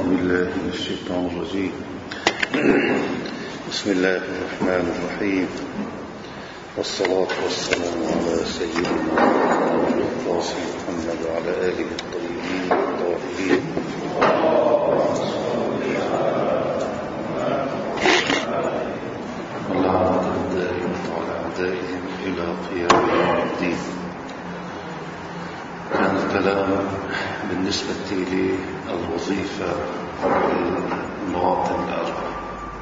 بالله من الشيطان الرجيم. بسم الله الرحمن الرحيم، والصلاة والسلام على سيدنا القاسم محمد وعلى آله الطيبين الطاهرين. واللعنة الدائمة على أعدائهم إلى قيام يوم الدين. كان الكلام بالنسبة للوظيفة والمواطن الأربعة،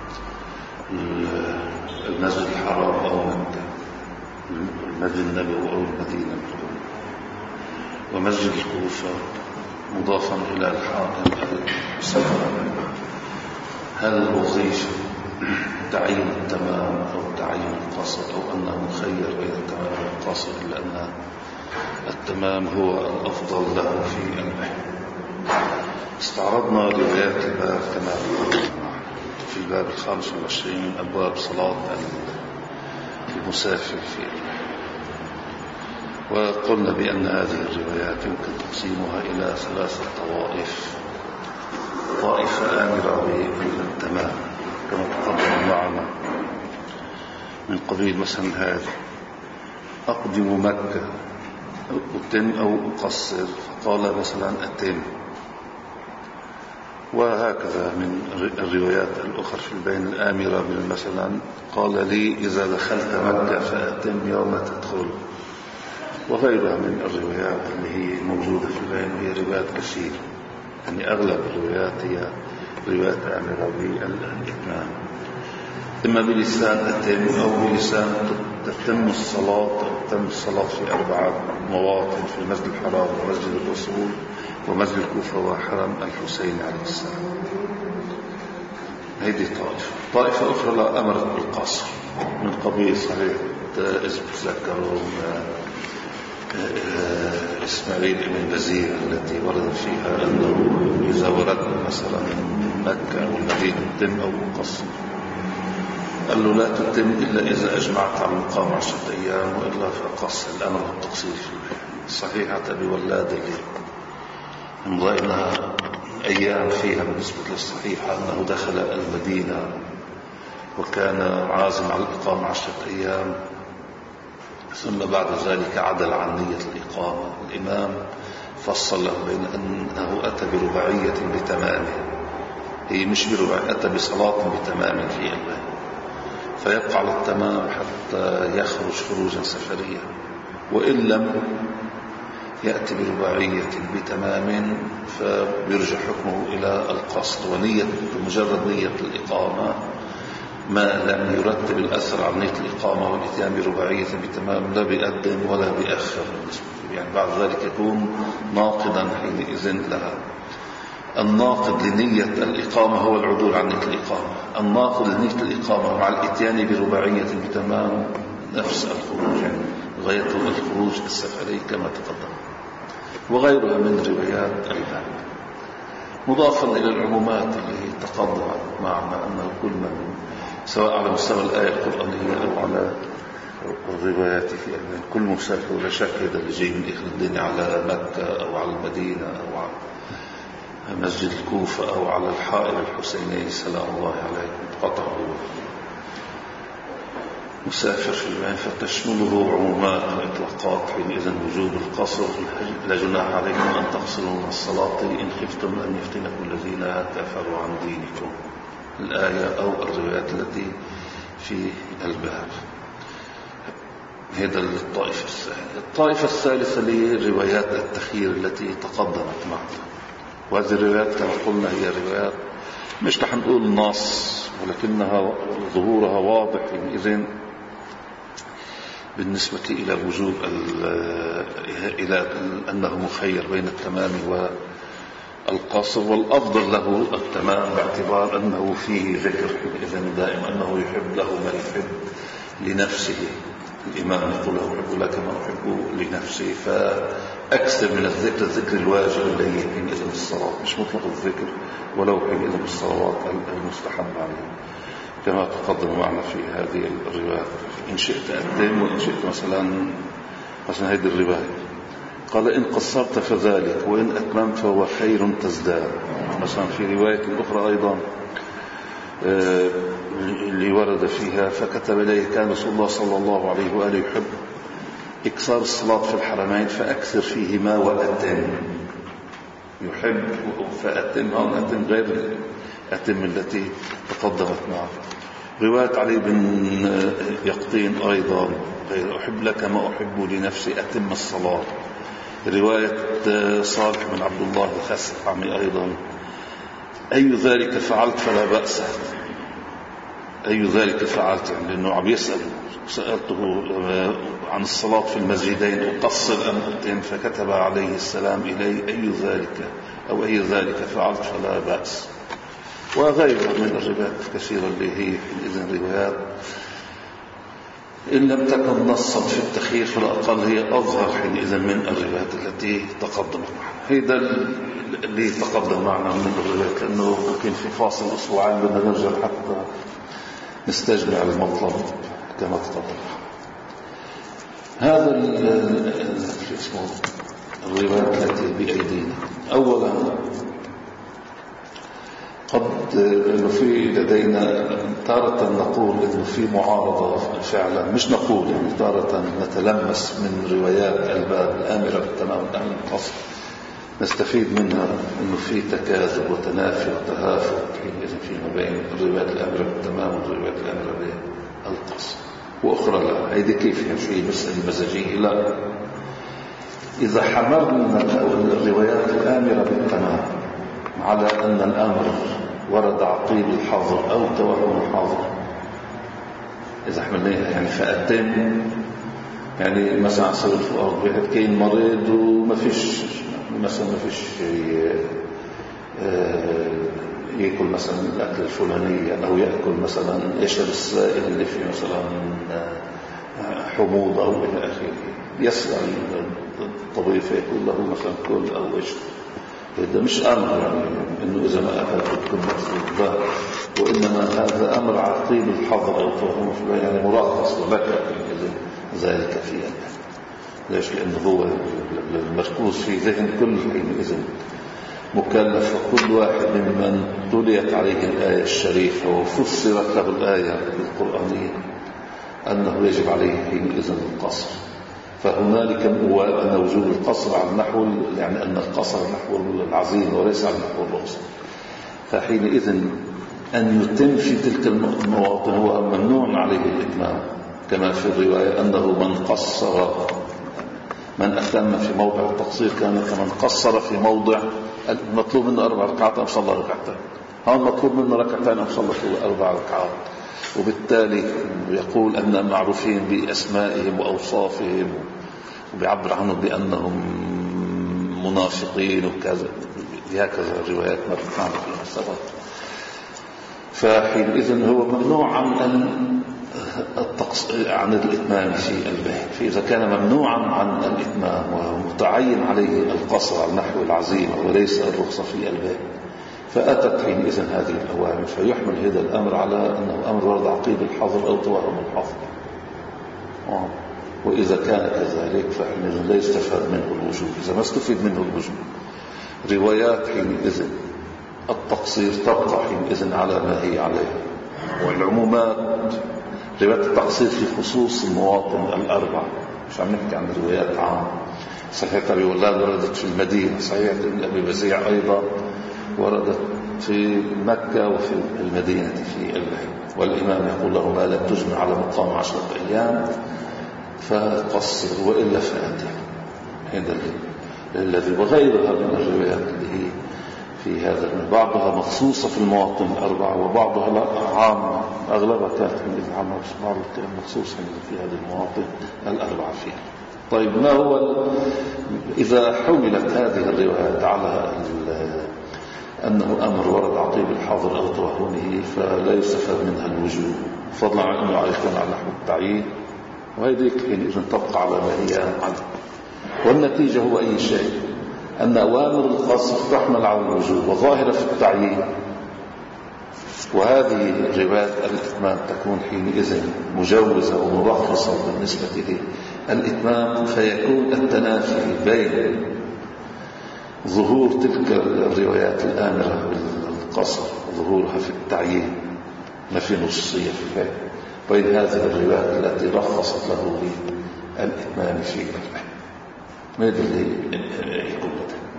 المسجد الحرام أو مكة، المسجد النبوي أو المدينة النبوية، ومسجد الكوفة مضافا إلى الحاكم السلام. هل الوظيفة تعيين التمام أو تعيين القصر، أو أنه مخير بين التمام والقصر، إلا أن التمام هو الأفضل له في البحث. استعرضنا روايات الباب كما في الباب 25 من أبواب صلاة المسافر في البحث، وقلنا بأن هذه الروايات يمكن تقسيمها إلى 3 طوائف. طائفة آمرة بالتمام كما تقدم معنا من قبيل مثلا هذه: أقدم مكة أتم أو أقصر، فقال مثلا أتم. وهكذا من الروايات الأخرى في البين الآمرة مثلا قال لي إذا دخلت مكة فأتم يوم تدخل، وغيرها من الروايات اللي هي موجودة في البين، وهي روايات كثيرة. يعني أغلب الروايات هي روايات آمرة بالإتمام، إما بلسان أتم أو بلسان تتم الصلاة، تتم الصلاة في 4 مواطن: في المسجد الحرام ومسجد الرسول ومسجد الكوفة وحرم الحسين عليه السلام. هذه طائفة أخرى لا أمرت بالقصر، من قبيل صحيح إذا تذكروا إسماعيل بن بزير التي ورد فيها أنه إذا وردنا مثلا من مكة أو المدينة تتم أو قصر، قال له لا تتم إلا إذا أجمعت على المقام 10 أيام، وإلا فقصر. الأمر التقصير صحيحة بولادة يمضى إنها أيام فيها بالنسبة للصحيحة أنه دخل المدينة وكان عازم على الإقامة 10 أيام، ثم بعد ذلك عدل عن نية الإقامة. الإمام فصل له بين أنه أتى برباعية بتمامه، هي مش برباعية، أتى بصلاة بتمام في الله، فيبقى على التمام حتى يخرج خروجا سفريا. وإن لم يأتي برباعية بتمام فبيرجع حكمه إلى القصر، ونية مجرد نية الإقامة ما لم يرتب الأثر عن نية الإقامة والإتيان برباعية بتمام لا بيقدم ولا بيأخر، يعني بعد ذلك يكون ناقضا حينئذ لها. الناقض لنية الإقامة هو العدول عن نية الإقامة، الناقض لنية الإقامة مع الإتيان برباعية بتمام نفس الخروج، يعني غايته الخروج السفري كما تقدم. وغيرها من روايات الباب، مضافا إلى العمومات اللي تقدمت معنا أنه كل من سواء على مستوى الآية القرآنية أو على الروايات في الباب، كل مسافر ولا شك هذا اللي جاي من آخر الدنيا على مكة أو على المدينة أو على مسجد الكوفة أو على الحائر الحسيني سلام الله عليه قطعه مسافر في البين، فتشمله عمومات وإطلاقات. حينئذ وجوب القصر: لا جناح عليكم أن تقصروا من الصلاة إن خفتم أن يفتنكم الذين كفروا عن دينكم، الآية أو الروايات التي في الباب. هذا الطائفة الثانية. الطائفة الثالثة لروايات التخيير التي تقدمت معنا، وهذه الروايات كما قلنا هي روايات مش رح نقول نص، ولكنها ظهورها واضح حينئذ بالنسبة إلى وجوب إلى أنه مخير بين التمام والقصر، والأفضل له التمام باعتبار أنه فيه ذكر حينئذ دائما أنه يحب له ما يحب لنفسه. الإمام يقول له أحب لك ما أحب لنفسي، فأكثر من الذكر الذكر الواجب اللي هي حينئذ الصلاة، مش مطلق الذكر ولو حينئذ الصلوات المستحب عليه كما تقدم معنا في هذه الرواية. إن شئت أتم وإن شئت مثلا هذه الرواية قال: إن قصرت فذلك، وإن أتممت فهو خير تزداد. مثلا في رواية أخرى أيضا اللي ورد فيها فكتب إليه كان رسول الله صلى الله عليه وآله يحب إكثار الصلاة في الحرمين فأكثر فيهما وأتم. يحب فأتم، هون أتم غير أتم التي تقدمت معه. رواية علي بن يقطين أيضا غير أحب لك ما أحب لنفسي أتم الصلاة. رواية صالح بن عبد الله الخثعمي أيضا أي ذلك فعلت فلا بأس. أي ذلك فعلت يعني لأنه عم يسأل، سألته عن الصلاة في المسجدين أقصر أم أتم، فكتب عليه السلام إلي أي ذلك أو أي ذلك فعلت فلا بأس. وغيرها من الروايات كثيرة اللي هي إذن روايات إن لم تكن نصا في التخيير فلا أقل هي أظهر حينئذ من الروايات التي تقدمت معنا. هذا اللي تقدم معنا من الروايات، لأنه ممكن في فاصل أسبوعين بدنا نرجع حتى نستجمع المطلب كما تقدم. هذا اسمه الروايات التي بأيدينا. أولا قد إنه في لدينا تارة نقول إنه في معارضة فعلا، مش نقول يعني تارة نتلمس من روايات الباب الآمرة بالتمام والنهي عن القصر نستفيد منها إنه في تكاذب وتنافي وتهافت فيما بين الروايات الآمرة بالتمام والروايات الآمرة بالقصر وأخرى لا. هيدي كيف يعني في مسألة المزاجية؟ لا، إذا حملنا الروايات الآمرة بالتمام على أن الأمر ورد عقيب الحظر أو توهم الحظر، إذا حملناها يعني فأتم يعني مثلا صار الفؤاد واحد كاين مريض وما فيش مثلا ما فيش يأكل مثلا الأكل الفلاني أو يأكل مثلا يشرب السائل اللي فيه مثلا حموضة أو إلى آخره، يسأل الطبيب يقول له مثلا كل أو اشرب. هذا مش أمر يعني إنه إذا ما أكلت تكون مفروض، وإنما هذا أمر عقيب الحظر أو توهم يعني مرخص ولك ذلك فيها. ليش؟ لأنه هو المركوز في ذهن كل حينئذ مكلف، وكل واحد ممن تليت عليه الآية الشريفة وفسرت له الآية القرآنية أنه يجب عليه حينئذ القصر. فهنالك أن وجوب القصر على النحو يعني أن القصر نحو العزيم وليس على نحو الرخصة. فحينئذ أن يتم في تلك المواطن هو ممنوع عليه الإتمام، كما في الرواية أنه من أتم في موضع التقصير كان كمن قصر في موضع المطلوب منه 4 ركعات أو صلى ركعتين. هون مطلوب منه 2 ركعتين أو صلى 4 ركعات. وبالتالي يقول أن معروفين بأسمائهم وأوصافهم وبيعبر عنهم بأنهم منافقين وكذا، هكذا الروايات مرت معنا في المسألة. فحينئذ هو ممنوع عن الإتمام في البيت. فإذا كان ممنوعا عن الإتمام ومتعين عليه القصر على نحو العزيمة وليس الرخصة في البيت، فأتت حينئذ هذه الأوامر، فيحمل هذا الأمر على أنه أمر ورد عقيب الحظر أو توهم الحظر. وإذا كان كذلك فحينئذ لا يستفاد منه الوجوب. إذا ما استفيد منه الوجوب، روايات حينئذ التقصير تبقى حينئذ على ما هي عليه. والعمومات روايات التقصير في خصوص المواطن الأربع، مش عم نحكي عن روايات عامة. صحيح الروايات وردت في المدينة، صحيح ابن أبي بزيع أيضا وردت في مكة وفي المدينة في البيت. والإمام يقول له ما لم تجمع على مقام 10 أيام فقصر وإلا فأتي. هذا الذي وغيرها من الروايات اللي هي في هذا، بعضها مخصوصة في المواطن الأربعة وبعضها لا عامة، أغلبها كانت من عامة بعضها مخصوصة في هذه المواطن الأربعة فيها. طيب ما هو إذا حملت هذه الروايات على أنه أمر ورد عقيب الحظر أو توهمه فلا يستفاد منها الوجوب، فضلا عن أنه يكون على نحو التعيين، وهذه إذن تبقى على ما هي عنه. والنتيجة هو أي شيء أن أوامر القصر تحمل على الوجوب وظاهرة في التعيين، وهذه الروايات الإتمام تكون حينئذ مجوزة ومرخصة بالنسبة للإتمام، فيكون التنافي بين ظهور تلك الروايات الآمرة بالقصر ظهورها في التعيين، ما في نصية في هذا، بين هذه الروايات التي رخصت له بالإتمام في البيع. ما اللي يقول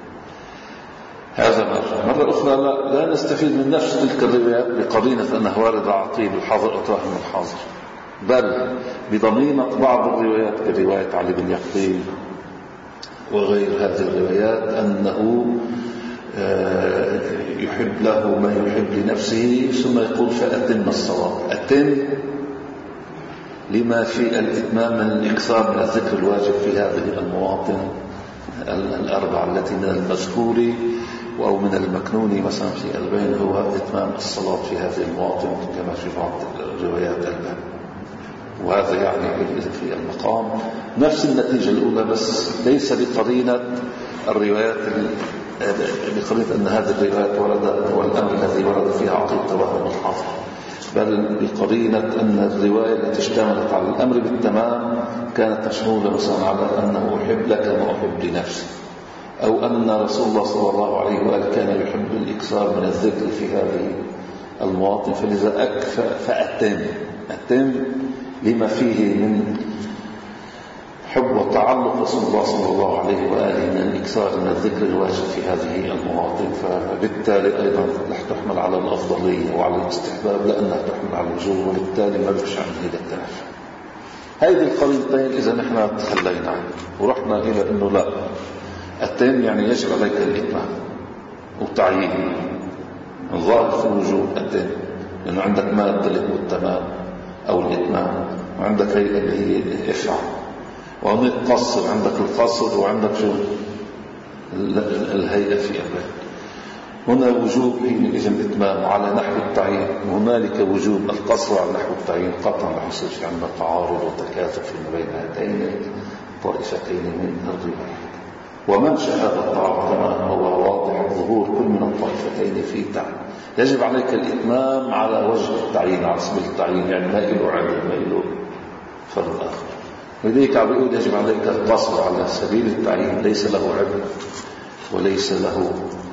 هذا مرة أخرى لا نستفيد من نفس تلك الروايات بقرينة أنها واردة عطيب الحاضر وتوهم الحاضر، بل بضميمة بعض الروايات كرواية علي بن يقطين وغير هذه الروايات أنه يحب له ما يحب لنفسه، ثم يقول فأتم الصواب. أتم لما في الإتمام من الإكثار من الذكر الواجب في هذه المواطن الأربعة التي من المذكور أو من المكنون مثلا في البين هو إتمام الصلاة في هذه المواطن كما في بعض الروايات الباب. وهذا يعني في المقام نفس النتيجة الأولى، بس ليس بقرينة الروايات بقرينة أن هذه الروايات وردت والأمر الذي ورد فيها عقيد توهم الحاضر، بل بقرينة أن الرواية التي اشتملت على الأمر بالتمام كانت مشمولة مثلا على أنه أحب لك ما أحب لنفسي، أو أن رسول الله صلى الله عليه وآله كان يحب الإكثار من الذكر في هذه المواطن، فلذا فأتم لما فيه من حب وتعلق رسول الله صلى الله عليه وآله من الإكثار من الذكر الواجب في هذه المواطن، فبالتالي أيضا رح تحمل على الأفضلية وعلى الاستحباب لأنها تحمل على الوجوب، وبالتالي ما بيش عن هذا التنافي. هذه القرينتين إذا نحن تخلينا ورحنا إلى أنه لا، التين يعني يجب عليك الإتمام وتعيين الظاهر في الوجوب التين، لأنه عندك مادة التمام أو الإتمام، وعندك هي اللي هي إفعال، وعندك قصر، عندك القصر وعندك شو الهيئة في البيت. هنا وجوب حينئذ الإتمام على نحو التعيين، وهنالك وجوب القصر على نحو التعيين. قطعا رح يصير في عندنا تعارض وتكاثف فيما بين هاتين الطائفتين من الروايات. ومنشأ هذا التعارض كما هو واضح ظهور كل من الطائفتين في تعيين. يجب عليك الإتمام على وجه التعيين، على سبيل التعيين، يعني ما له عدل ما له فرد آخر. ولذلك عم يقول يجب عليك القصر على سبيل التعيين، ليس له عدل وليس له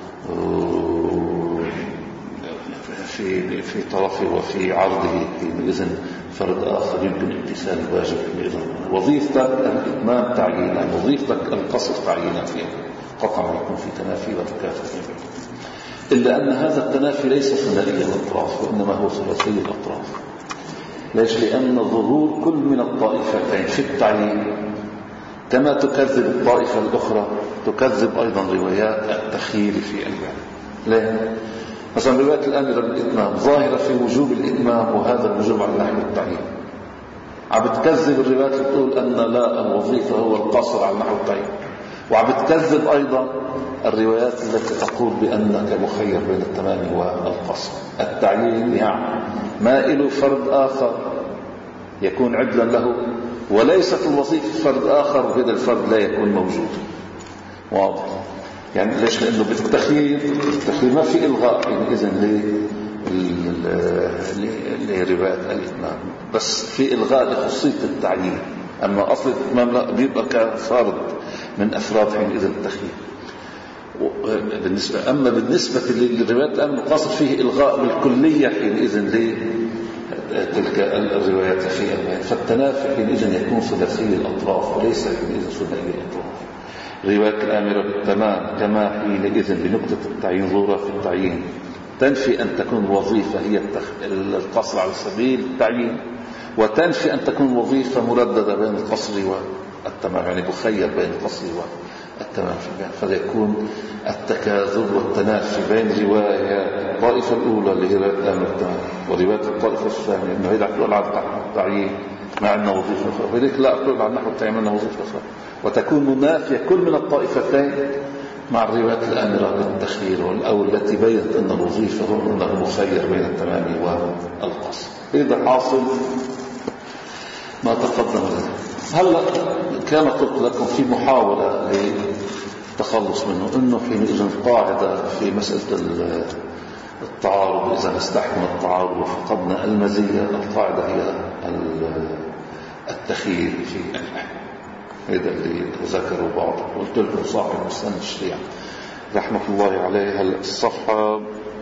في طرفه وفي عرضه إذن فرد آخر يمكن امتثال الواجب. وظيفتك الإتمام تعيينا، وظيفتك القصر تعيينا فيها، قطعا يكون في تنافي وتكافؤ، إلا أن هذا التنافي ليس ثنائي الأطراف وإنما هو ثلاثي الأطراف. ليش؟ لأن ظهور كل من الطائفتين في التعيين كما تكذب الطائفة الأخرى تكذب أيضا روايات التخيير في الباب. ليه؟ مثلا روايات الآمرة بالإتمام ظاهرة في وجوب الإتمام، وهذا الوجوب على نحو التعيين. عم بتكذب الروايات اللي بتقول أن لا، الوظيفة هو القصر على نحو التعيين، وعم بتكذب أيضا الروايات التي تقول بأنك مخير بين التمام والقصر. التعيين يعني ما له فرد آخر يكون عدلا له، وليست الوظيفة فرد آخر وهذا الفرد لا يكون موجود. واضح؟ يعني ليش؟ لأنه بالتخيير ما في إلغاء إذن لروايات الإتمام، بس في إلغاء لخصية التعيين. أما أصل الإتمام لا، بيبقى كفرد من أفراد حينئذ التخيير. أما بالنسبة للروايات الأمن القاصر فيه إلغاء بالكلية حينئذ لتلك الروايات فيها، فالتنافي حينئذ يكون ثلاثي الأطراف وليس حينئذ ثنائي الأطراف. رواية الآمرة بالتمام كما حينئذ بنقطة التعيين ظهورها في التعيين تنفي أن تكون الوظيفة هي القصر على سبيل التعيين، وتنفي أن تكون الوظيفة مرددة بين القصر والتمام، يعني مخير بين القصر والتمام. فيكون التكاذب والتنافي بين رواية الطائفة الأولى اللي هي رواية الآمرة بالتمام ورواية الطائفة الثانية، إنه هي تقول على التعيين مع أنه وظيفة أخرى، ولذلك لا أقول على نحو التعيين أنه وظيفة أخرى، وتكون منافية كل من الطائفتين مع الروايات الآمرة بالتخيير أو التي بيّنت أن الوظيفة هو أنه مخير بين التمام والقصر. إذا حاصل ما تقدم لنا. هلأ كما قلت لكم في محاولة للتخلص منه، أنه حينئذ القاعدة في مسألة التعارض، إذا استحكم التعارض وفقدنا المزية، القاعدة هي التخيير في الأحكام. هذا اللي ذكروا بعض، قلت لكم صاحب مستند الشريعة رحمة الله عليه. الصفحة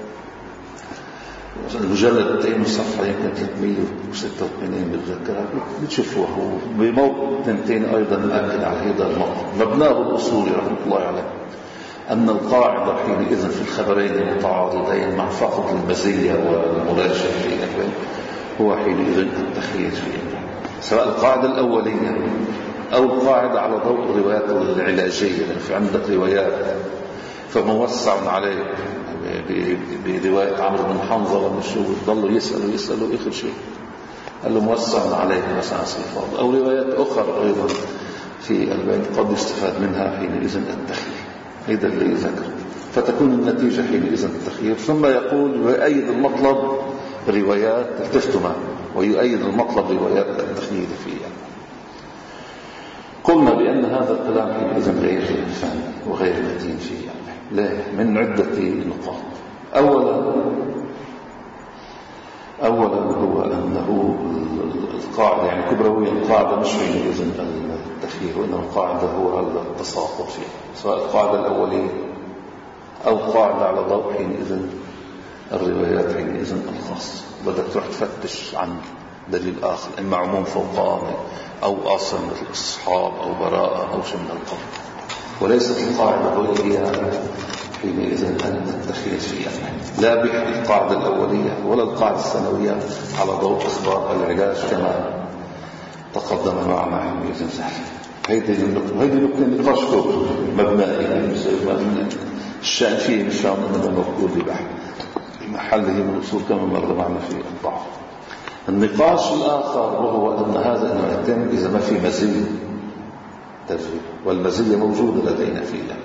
المجلد الصفحة يمكن 386 بالذاكرة بتشوفوها. بموضوع 2 أيضا نأكد على هذا الموضوع. مبناه الأصولي رحمة الله عليه أن القاعدة حينئذ في الخبرين المتعارضين مع فقد المزية والمراجعة في الأحوال هو حينئذ التخيير فيه، سواء القاعدة الأولية أو القاعدة على ضوء الروايات العلاجية. في عندك روايات فموسع عليه برواية عمرو بن حنظلة مش ضلوا يسألوا آخر شيء قال له موسع عليه مثلا صفات، أو روايات أخرى أيضا في البيت قد يستفاد منها حينئذ التخيير. هذا اللي ذكر، فتكون النتيجة حينئذ التخيير. ثم يقول ويؤيد المطلب روايات التفتمة ويؤيد المطلب روايات التخيير فيها. قلنا بأن هذا الكلام حينئذ غير فهم وغير متين فيه لا من عدة نقاط. أولا هو أنه القاعدة يعني كبروية القاعدة مش حينئذ التخيير، وإن القاعدة هو التساقط فيها، سواء القاعدة الأولية أو قاعدة على ضوء حينئذ الروايات حينئذ الخاصة. بدك تروح تفتش عن دليل آخر، إما عموم فوق عام أو أصل مثل الصحاب أو براءة أو شيء من القبل، وليست القاعدة هي حينئذ التخيير فيها لا بالقاعدة الأولية ولا القاعدة الثانوية على ضوء أخبار العلاج كما تقدم معنا حينئذ هيدي نقطة نقاش مبنائي الشأن فيه مش عم أنه موجود لبحث محله من الأصول كما مر معنا في الضعف. النقاش الآخر وهو أن هذا إنه يتم إذا ما في مزية تجريب، والمزية موجودة لدينا فيها،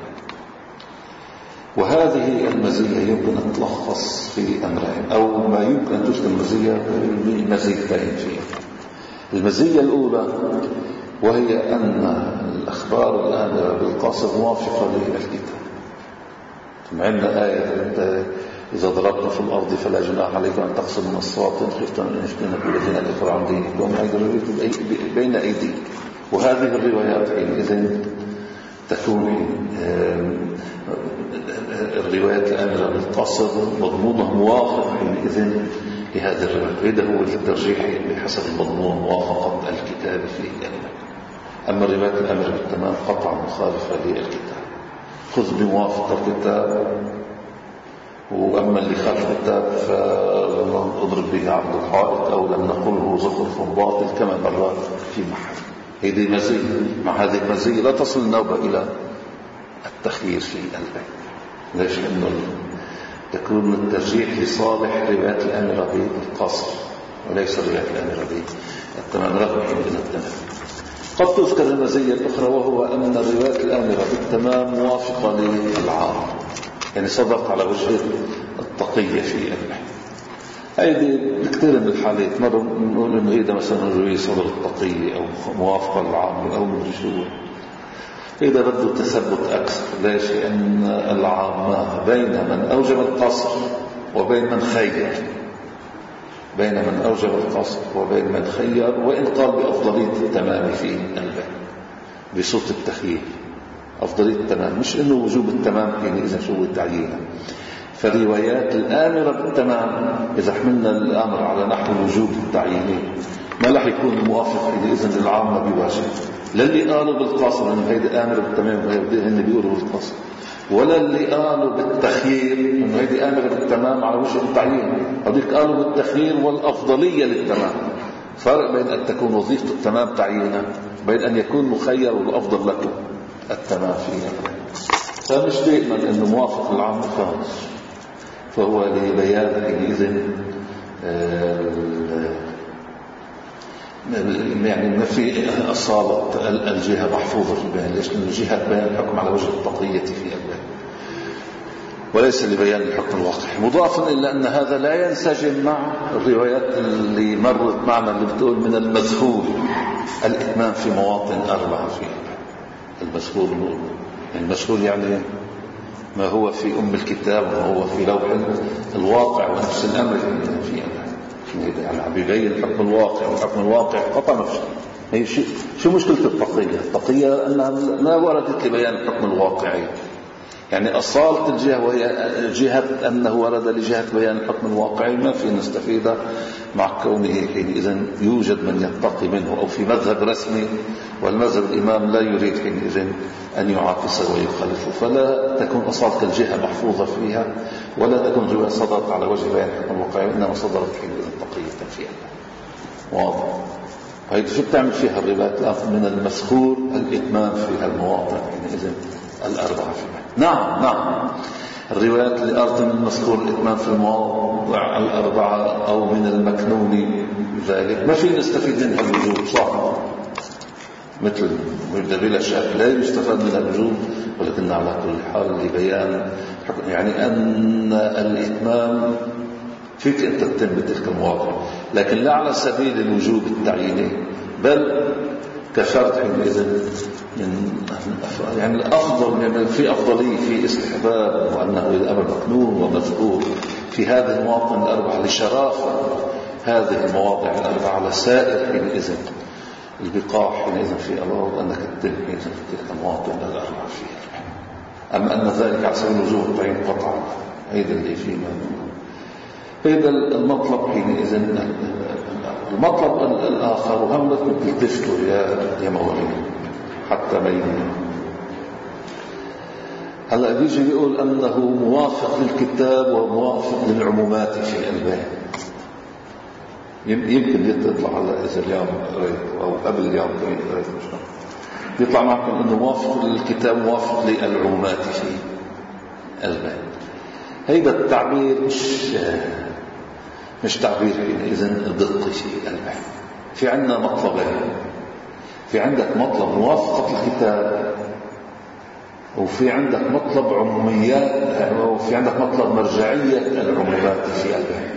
وهذه المزية يمكن أن تلخص في أمرين، أو ما يمكن أن تشكل المزية بمزيتين فيها. المزية الأولى وهي أن الأخبار الآن بالقاصر موافقة للكتاب. معنا آية إذا ضربتم في الأرض فلا جناح عليكم أن تقصروا من الصلاة إن خفتم أن يفتنكم الذين كفروا عن دينكم بين أيديكم. وهذه الروايات حينئذ تكون الروايات الآمرة بالقصر مضمونها موافق حينئذ لهذه الروايات. هذا هو الترجيح بحسب المضمون موافقة الكتاب فيه الأمر. أما الروايات الآمرة بالتمام قطعا مخالفة للكتاب، خذ بموافقة الكتاب، وأما اللي خالف الكتاب فنضرب به عرض الحائط أو لم نقله زخرف باطل كما مر في محل. هذه مزية، مع هذه المزية لا تصل النوبة إلى التخيير في البيت. ليش؟ لأنه تكون الترجيح لصالح روايات الأمرة بالقصر وليس روايات الأمرة بالتمام رغم حين التمام. قد تذكر المزية الأخرى وهو أن الروايات الأمرة بالتمام موافقة للعام، يعني صدق على وجه التقية في البحث. هذه بكثير من الحالات مرة نقول إنه هذا مثلا الرواية صدر التقية أو موافقة للعام أو من شو. إذا بده تثبت أكثر. ليش؟ لأن العامة بين من أوجب القصر وبين من خير، بين من أوجب القصر وبين من خير، وإن قال بأفضلية التمام في البيت بصوت التخيير أفضلية التمام، مش إنه وجوب التمام حينئذ شو التعيين. فالروايات الآمرة بالتمام إذا حملنا الأمر على نحو وجوب التعيين ما رح يكون موافق حينئذ للعامة بواجب، لا اللي قالوا بالقصر إنه هيدا آمرة بالتمام وهيدا بيقولوا بالقصر، ولا اللي قالوا بالتخيير إنه هيدا آمرة بالتمام على وجه التعيين. هذيك قالوا بالتخيير والأفضلية للتمام. فرق بين أن تكون وظيفة التمام تعيينا بين أن يكون مخير والأفضل لكم التمام فيها. فمش دائما أنه موافق العام خالص، فهو لبيان حينئذ يعني ما في أصالة الجهة محفوظة في البيان. ليش؟ لأن الجهة بيان الحكم على وجه التقية في البيان وليس لبيان الحكم الواقعي. مضافا إلا أن هذا لا ينسجم مع الروايات اللي مرت معنا اللي بتقول من المذكور الإتمام في مواطن 4 فيها. المذكور يعني ما هو في أم الكتاب وما هو في لوح الواقع ونفس الأمر فيها. يعني عم يبين حكم الواقع، وحكم الواقع قطع نفسه. هي شو مشكلة التقية؟ التقية أنها ما وردت لبيان الحكم الواقعي، يعني أصالة الجهة وهي جهة أنه ورد لجهة بيان الحكم الواقعي ما في نستفيد مع كونه حينئذ يوجد من يتقي منه أو في مذهب رسمي، والمذهب الإمام لا يريد حينئذ أن يعاكسه ويخالفه، فلا تكون أصالة الجهة محفوظة فيها، ولا تكون رواية صدرت على وجه بيان الحكم الواقعي، وإنما صدرت حينئذ تقية فيها. واضح؟ وهي شو بتعمل فيها الروايات؟ من المذكور الإتمام في المواضع حينئذ الأربعة فيها. نعم الروايات اللي قالت من المذكور الإتمام في المواضع الأربعة أو من المكنون ذلك ما في نستفيد منها الوجوب، صح؟ مثل بلا شك لا يستفاد من الوجوب، ولكن على كل حال لبيان يعني أن الإتمام فيك أن تتم بتلك المواضع، لكن لا على سبيل الوجوب التعييني، بل كشرط حينئذ من يعني الأفضل، يعني في أفضلية في استحباب، وأنه الأمر مكنون ومذكور في هذه المواطن الأربعة لشرافة هذه المواضع الأربعة على سائر حينئذ البقاع حينئذ في الأرض، أنك تتم حينئذ في تلك المواطن الأربعة فيها. أما أن ذلك على سبيل الوجوب التعيين قطعا، هذا اللي فيه هذا المطلب حينئذ. المطلب الآخر وهم لكم تلتفتوا يا موالين حتى بيننا. هلا بيجي يقول أنه موافق للكتاب وموافق للعمومات في البيان. يمكن يطلع على إذا اليوم قريت أو قبل اليوم قريت يطلع معكم أنه موافق للكتاب موافق للعمومات في البيان. هيدا التعبير مش تعبير إذن دقي في البحث. في عندنا مطلبين، في عندك مطلب موافقة الكتاب، وفي عندك مطلب عموميات، وفي عندك مطلب مرجعية العمومات في البحث.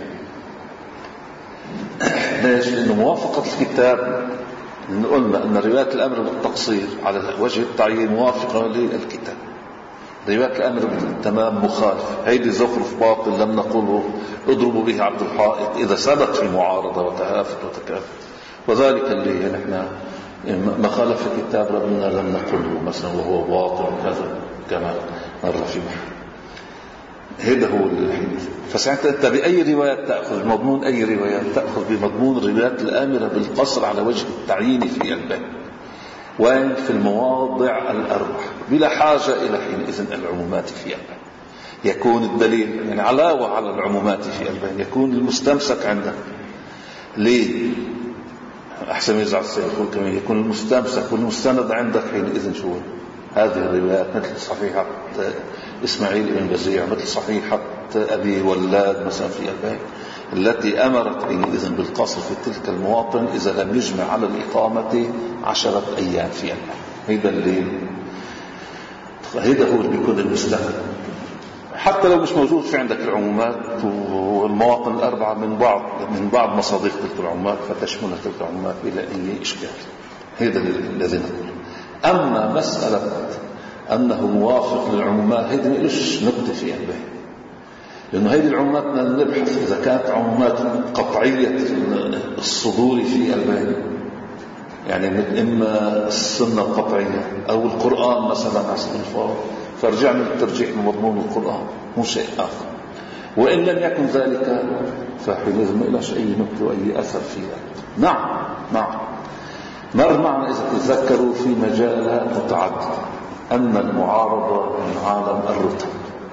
ليش؟ لأنه موافقة الكتاب قلنا أن رواية الأمر بالتقصير على وجه التعيين موافقة للكتاب، رواية الأمر بالتمام مخالف. هيدي زخرف باطل لم نقوله اضربوا به عبد الحائط إذا ثبت في معارضة وتهافت وتكافت، وذلك اللي نحن ما خالف الكتاب ربنا لم نقوله مثلا وهو باطل وكذا كما مر في محل. هذا هو الحديث. فساعتها أنت بأي رواية تأخذ مضمون أي رواية تأخذ بمضمون روايات الآمرة بالقصر على وجه التعيين في الباب، وين في المواضع الأربعة بلا حاجة إلى حينئذ العمومات في الباب. يكون الدليل يعني علاوة على العمومات في الباب، يكون المستمسك عندك ليه أحسن يزعل السيقول كمان، يكون المستمسك والمستند عندك حينئذ شو هذه الروايات، مثل صحيحة إسماعيل بن بزيع، مثل صحيحة أبي ولاد مثلا في الباب، التي أمرت حينئذ بالقصر في تلك المواطن إذا لم يجمع على الإقامة 10 أيام في الباب. هذا هو اللي بيكون المستند، حتى لو مش موجود في عندك العمومات والمواطن الأربعة من بعض مصادر تلك العمومات فتشمل تلك العمومات بلا أي إشكال. هذا الذي نقول. أما مسألة أنه موافق للعمومات هذه مش نقطة في الباب، لأنه هذه العمومات نبحث إذا كانت عمومات قطعية الصدور في الباب، يعني إما السنة القطعية أو القرآن مثلا على سبيل المثال، فارجعنا للترجيح من مضمون القرآن مو شيء آخر. وإن لم يكن ذلك فحينئذ ما إلاش أي نقطة وأي أثر فيها. نعم مر معنا إذا تذكروا في مجالات متعددة أن المعارضة من عالم الرتب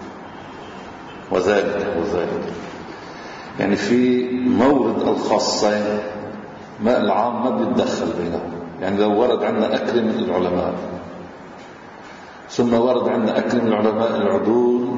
وذلك يعني في مورد الخاصين ما العام ما بيتدخل بينهم. يعني لو ورد عندنا أكرم العلماء ثم ورد عندنا أكرم العلماء العدول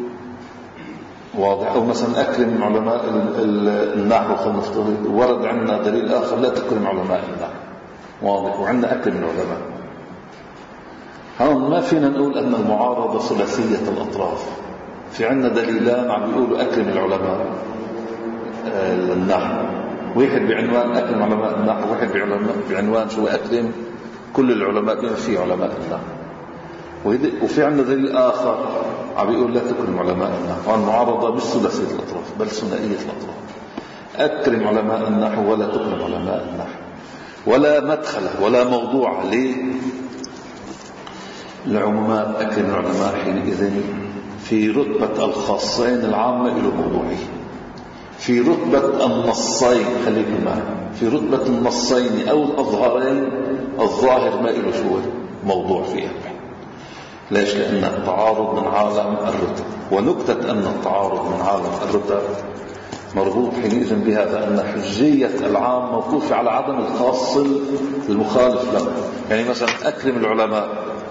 واضح، أو مثلا أكرم علماء النحو خلينا نفترض، ورد عندنا دليل آخر لا تكرم علماء النحو واضح، وعندنا أكرم العلماء. هون ما فينا نقول أن المعارضة ثلاثية الأطراف. في عندنا دليلان عم بيقولوا أكرم العلماء النحو، واحد بعنوان أكرم علماء النحو، واحد بعنوان شو أكرم كل العلماء بما فيه علماء النحو. وفي عندنا دليل آخر عم بيقول لا تكرم علماء النحو. المعارضة مش ثلاثية الأطراف بل ثنائية الأطراف. أكرم علماء النحو ولا تكرم علماء النحو، ولا مدخل ولا موضوع ليه؟ العمومات أكرم العلماء حينئذ في رتبة الخاصين العامة إلى موضوعي، في رتبة النصين خليكم معي، في رتبة النصين أو الأظهرين الظاهر ما إله شو موضوع فيها. ليش؟ لأن التعارض من عالم الرتب، ونكتة أن التعارض من عالم الرتب مربوط حينئذ بهذا أن حجية العام موقوفة على عدم الخاص المخالف له. يعني مثلا أكرم العلماء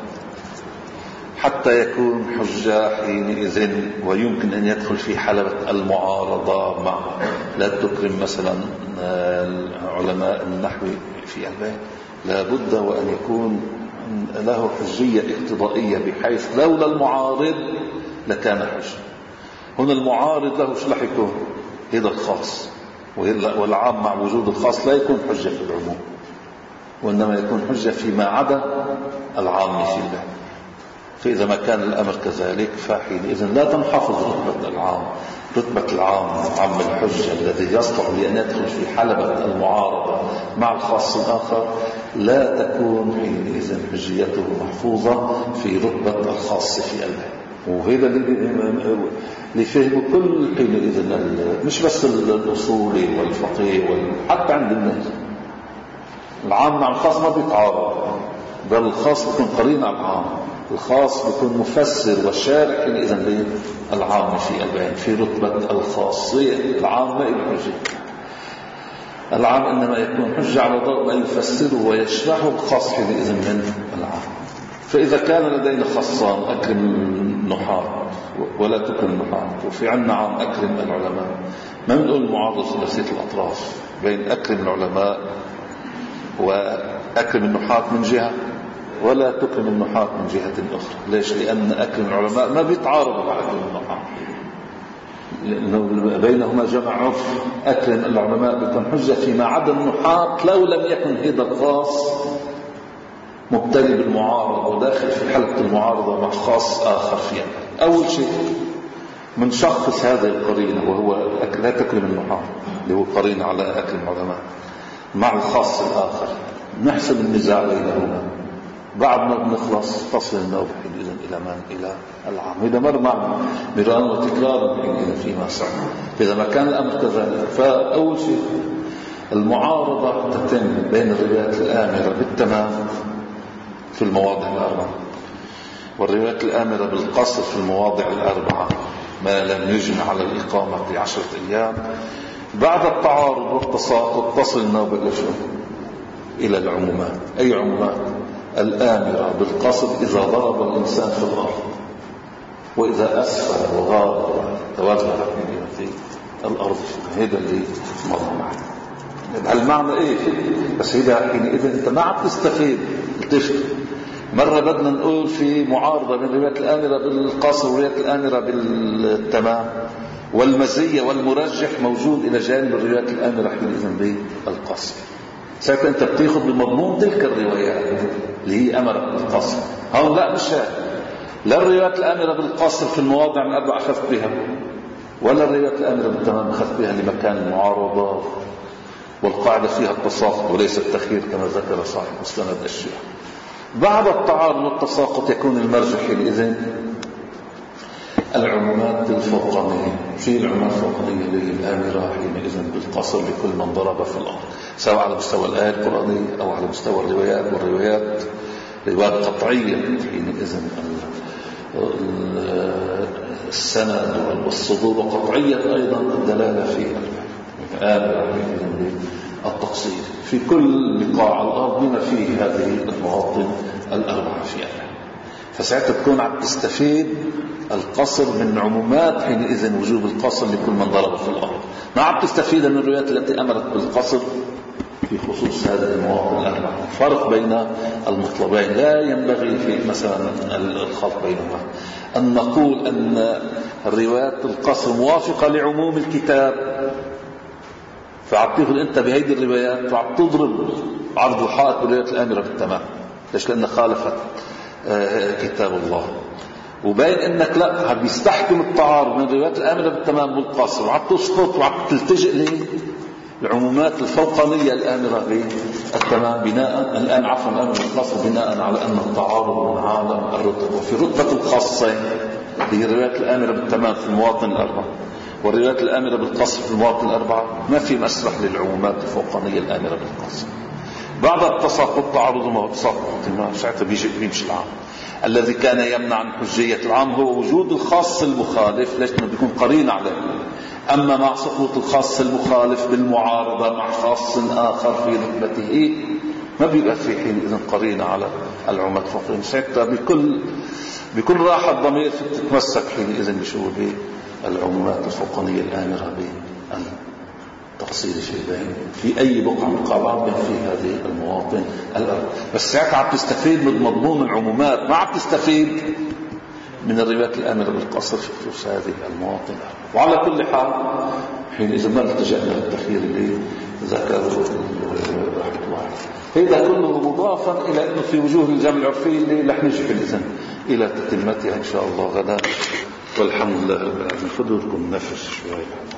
حتى يكون حجة حينئذ ويمكن أن يدخل في حلبة المعارضة مع، لا تكرم مثلا علماء النحو في البيت، لا بد وأن يكون له حجية اقتضائية بحيث لولا المعارض لكان حجة. هنا المعارض له شو رح يكون؟ هذا الخاص، والعام مع وجود الخاص لا يكون حجة في العموم، وإنما يكون حجة فيما عدا العام في الباب. فإذا ما كان الأمر كذلك فحينئذ لا تنحفظ رتبة العام. رتبة العام عام الحجة الذي يصلح لأن يدخل في حلبة المعارضة مع الخاص الآخر لا تكون حينئذ حجيته محفوظة في رتبة الخاص في الباب. وهذا اللي فهمه كل حينئذ مش بس الأصولي والفقيه حتى عند الناس. العام مع الخاص ما بيتعارض، بل الخاص بيكون قرين على العام، الخاص بيكون مفسر وشارح حينئذ للعام في البيان. في رتبة الخاصية العام ما يحجي، العام إنما يكون حجة على ضوء ما يفسره ويشرحه الخاص حينئذ من العام. فإذا كان لدينا خاصان أكرم النحاة ولا تكرم النحاة، وفي عنا عام أكرم العلماء، ما بنقول معارضة ثلاثية الأطراف بين أكرم العلماء وأكرم النحاة من جهة ولا تكرم النحاة من جهة أخرى. ليش؟ لأن أكرم العلماء ما بيتعارضوا مع أكرم النحاة، لأنه بينهما جمع عرف. أكرم العلماء بيكون حجة فيما عدا النحاة لو لم يكن هذا الخاص مبتلي بالمعارضة وداخل في حلقة المعارضة مع خاص آخر فيها. أول شيء من شخص هذا القرين وهو لا تكرم النحاة اللي هو قرين على أكرم العلماء مع الخاص الآخر، نحسب النزاع بينهما. بعد ما بنخلص تصل النوبة إلى من؟ إلى العام. إذا مر معنا مرارا وتكرارا فيما سبق. إذا ما كان الأمر كذلك فأول شيء المعارضة تتم بين الروايات الآمرة بالتمام في المواضع الأربعة، والروايات الآمرة بالقصر في المواضع الأربعة ما لم يجمع على الإقامة ب10 أيام. بعد التعارض والتساقط تصل النوبة إلى العمومات. أي عمومات؟ الآمرة بالقصد إذا ضرب الإنسان في الأرض، وإذا أسفل وغار توجه في الأرض. هذا اللي مر معنا. المعنى إيه؟ بس إذا أنت ما عم تستفيد تشكي. مرة بدنا نقول في معارضة بين الروايات الآمرة بالقصر والروايات الآمرة بالتمام، والمزية والمرجح موجود إلى جانب الروايات الآمرة حينئذ بالقصر. ساعتها أنت بتاخذ بمضمون تلك الروايات اللي هي أمرت بالقصر. هون لا، مش لا الروايات الآمرة بالقصر في المواضع الأربعة أخذت بها، ولا الروايات الآمرة بالتمام أخذت بها لمكان المعارضة، والقاعدة فيها التساقط وليس التخيير كما ذكر صاحب مستند الشيخ. بعد التعارض والتساقط يكون المرجح حينئذ العمومات الفوقانية. في العمومات الفوقانية اللي هي الآمرة حينئذ بالقصر لكل من ضرب في الأرض، سواء على مستوى الآية القرآنية أو على مستوى الروايات، والروايات روايات قطعية حينئذ السند والصدور، وقطعية أيضا الدلالة في الآمرة حينئذ التقصير في كل بقاع الأرض بما فيه هذه المواطن الأربعة فيها. فساعتها تكون عم تستفيد القصر من عمومات حينئذ وجوب القصر لكل من ضرب في الأرض. ما عم تستفيد من الروايات التي أمرت بالقصر في خصوص هذه المواطن الأربعة. فرق بين المطلبين لا ينبغي في مثلا الخلط بينهما. أن نقول أن الروايات القصر موافقة لعموم الكتاب، فعم تاخذ انت بهيدي الروايات وعم تضرب عرض الحائط بالروايات الآمرة بالتمام. ليش؟ لأنها خالفت كتاب الله. وبين انك لا بيستحكم التعارض من الروايات الآمرة بالتمام والقصر، وعم تسقط وعم تلتجئ العمومات الفوقانية الآمرة بالتمام بناء الآن عفوا الأمر الخاص بناء على أن التعارض من عالم الرتب، وفي رتبة الخاصة هي الروايات الآمرة بالتمام في المواطن الأربعة والروايات الآمرة بالقصر في المواطن الأربعة، ما في مسرح للعمومات الفوقانية الآمرة بالقصر. بعد التساقط تعارض وما تساقط ساعتها بيمشي العام. الذي كان يمنع عن حجية العام هو وجود الخاص المخالف، ليش انه بيكون قرين عليه. اما مع سقوط الخاص المخالف بالمعارضة مع خاص اخر في رتبته ما بيبقى في حينئذ قرين على العمومات الفوقانية. ساعتها بكل راحة الضمير تتمسك حينئذ بشو العمومات الفوقانية الآمرة بالتفصيل شيئين في أي بقعة مقابعة في هذه المواطن الأربعة. بس ساعتها عم تستفيد من مضمون العمومات، ما عم تستفيد من الروايات الآمرة بالقصر في هذه المواطن الأربعة. وعلى كل حال حينئذ ما التجأنا للتخيير اللي ذكره رحمة الله. هذا كله مضافا إلى أنه في وجوه الجمع العرفي اللي رح نجي في الإذن إلى تتمتها إن شاء الله غدا. والحمد لله رب العالمين. خذوا لكم نفس شوي.